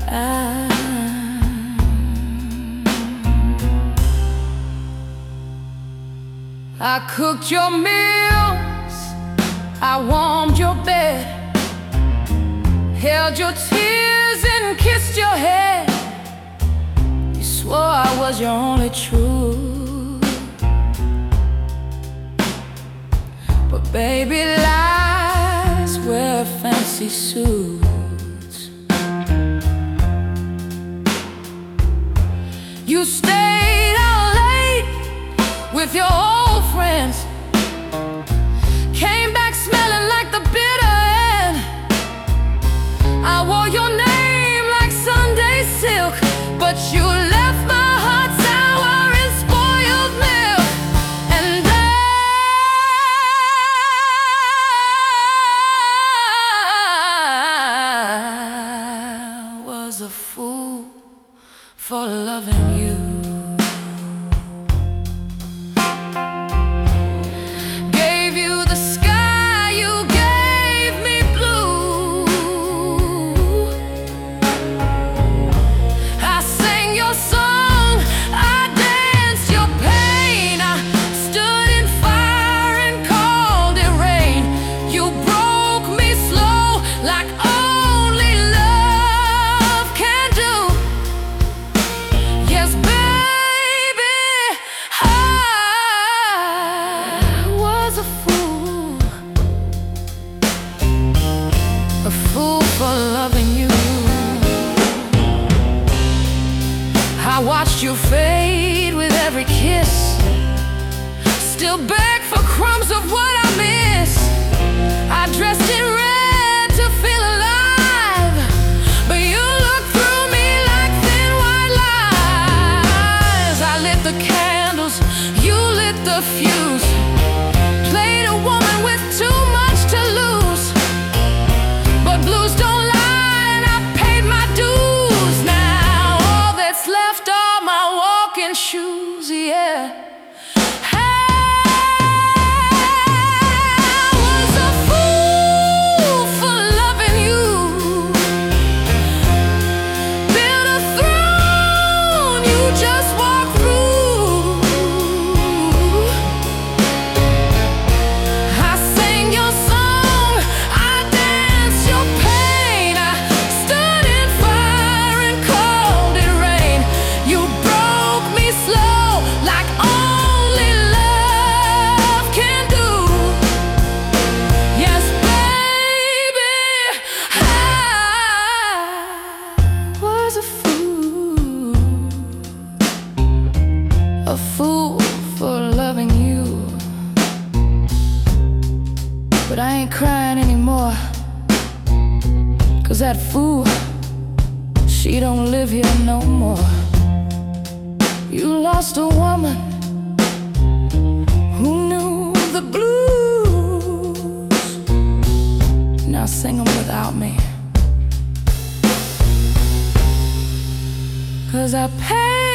I cooked your meals, I warmed your bed, held your tears and kissed your head. You swore I was your only truth, but baby, lies wear fancy suits. You stayed out late with your old friends, came back smelling like the bitter end. I wore your name like Sunday silk, but you left my heart sour and spoiled milk. And I was a fool for loving you. A fool for loving you. I watched you fade with every kiss, still beg for crumbs of what I miss. I dressed in red to feel alive, but you looked through me like thin white lies. I lit the candles, you lit the fuse, played a woman with too much to lose. But blues don't lie, and I paid my dues. Now all that's left are my walking shoes, yeah. A fool for loving you, but I ain't crying anymore, 'cause that fool, she don't live here no more. You lost a woman who knew the blues. Now sing them without me, 'cause I paid